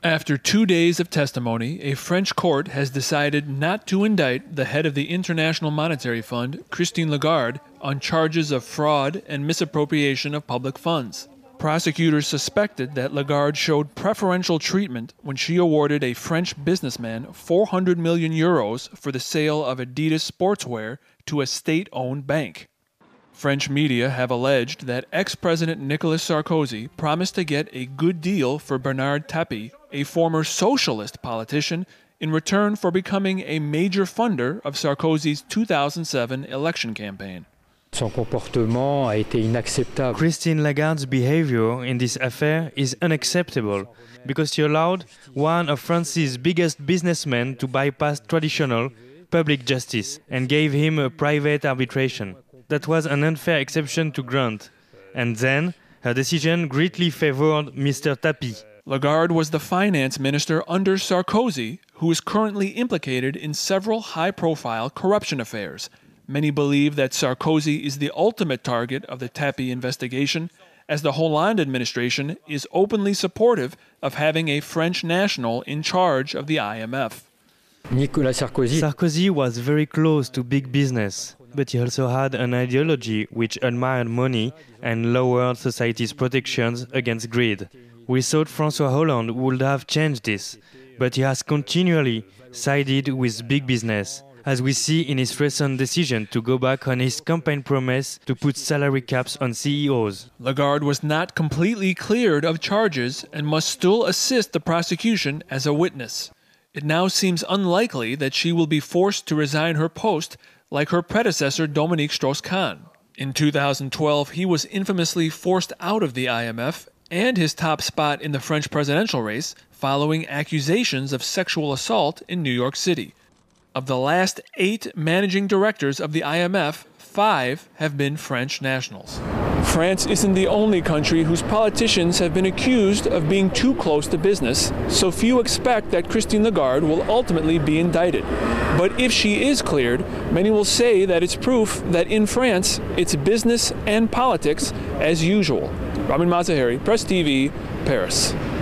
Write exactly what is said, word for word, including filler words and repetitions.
After two days of testimony, a French court has decided not to indict the head of the International Monetary Fund, Christine Lagarde, on charges of fraud and misappropriation of public funds. Prosecutors suspected that Lagarde showed preferential treatment when she awarded a French businessman four hundred million euros for the sale of Adidas sportswear to a state-owned bank. French media have alleged that ex-President Nicolas Sarkozy promised to get a good deal for Bernard Tapie, a former socialist politician, in return for becoming a major funder of Sarkozy's two thousand seven election campaign. Son comportement a été inacceptable. Christine Lagarde's behavior in this affair is unacceptable because she allowed one of France's biggest businessmen to bypass traditional public justice and gave him a private arbitration. That was an unfair exception to grant. And then, her decision greatly favored Mister Tapie. Lagarde was the finance minister under Sarkozy, who is currently implicated in several high-profile corruption affairs. Many believe that Sarkozy is the ultimate target of the Tapie investigation, as the Hollande administration is openly supportive of having a French national in charge of the I M F. Nicolas Sarkozy. Sarkozy was very close to big business, but he also had an ideology which admired money and lowered society's protections against greed. We thought François Hollande would have changed this, but he has continually sided with big business, as we see in his recent decision to go back on his campaign promise to put salary caps on C E Os. Lagarde was not completely cleared of charges and must still assist the prosecution as a witness. It now seems unlikely that she will be forced to resign her post like her predecessor Dominique Strauss-Kahn. In two thousand twelve, he was infamously forced out of the I M F and his top spot in the French presidential race following accusations of sexual assault in New York City. Of the last eight managing directors of the I M F, five have been French nationals. France isn't the only country whose politicians have been accused of being too close to business, so few expect that Christine Lagarde will ultimately be indicted. But if she is cleared, many will say that it's proof that in France, it's business and politics as usual. Ramin Mazaheri, Press T V, Paris.